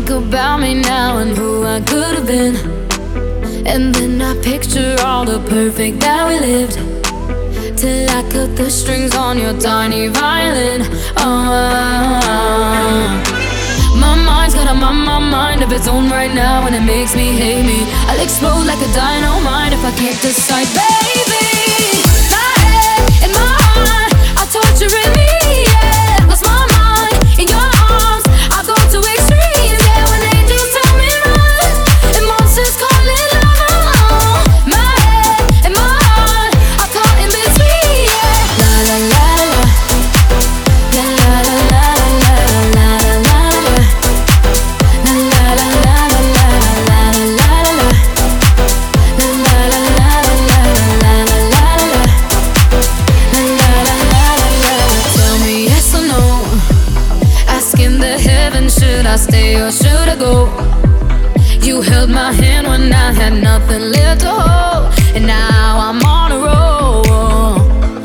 think about me now and who I could have been. And then I picture all the perfect that we lived, till I cut the strings on your tiny violin. My mind's got my mind of its own right now, and it makes me hate me. I'll explode like a dynamite if I can't decide, baby. My head and my heart are torturing me, yeah. Lost my mind in your arms, I go to extremes, yeah. When angels tell me run and monsters call it love. My head and my heart are caught in between, yeah. La la la la, la la la la la la la la la. Should I stay or should I go? You held my hand when I had nothing left to hold, and now I'm on a roll.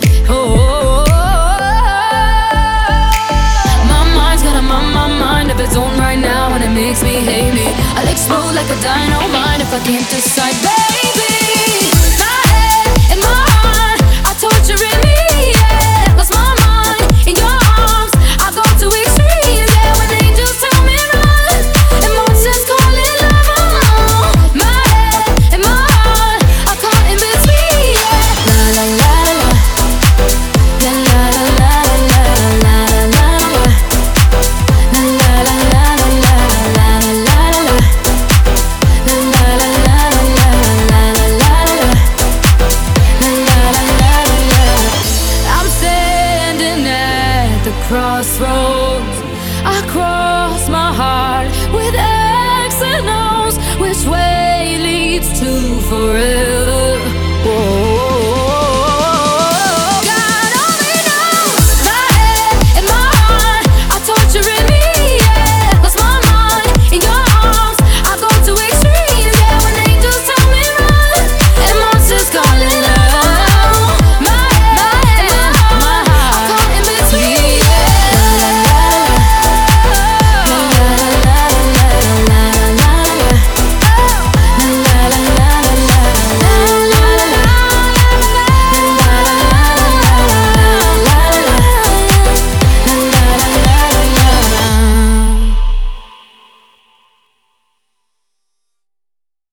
My mind's got my mind of its own right now, and it makes me hate me. I'll explode like a dynamite if I can't decide, baby. My head and my heart are torturing me, yeah. Lost my mind in your arms, I go to extremes, yeah. When angels tell me run and monsters call it love. My head and my heart are caught in between, yeah. La la la la, la la la la la la la la, la la la la la la la la la, la la la la la la. I'm standing at the crossroads. I cross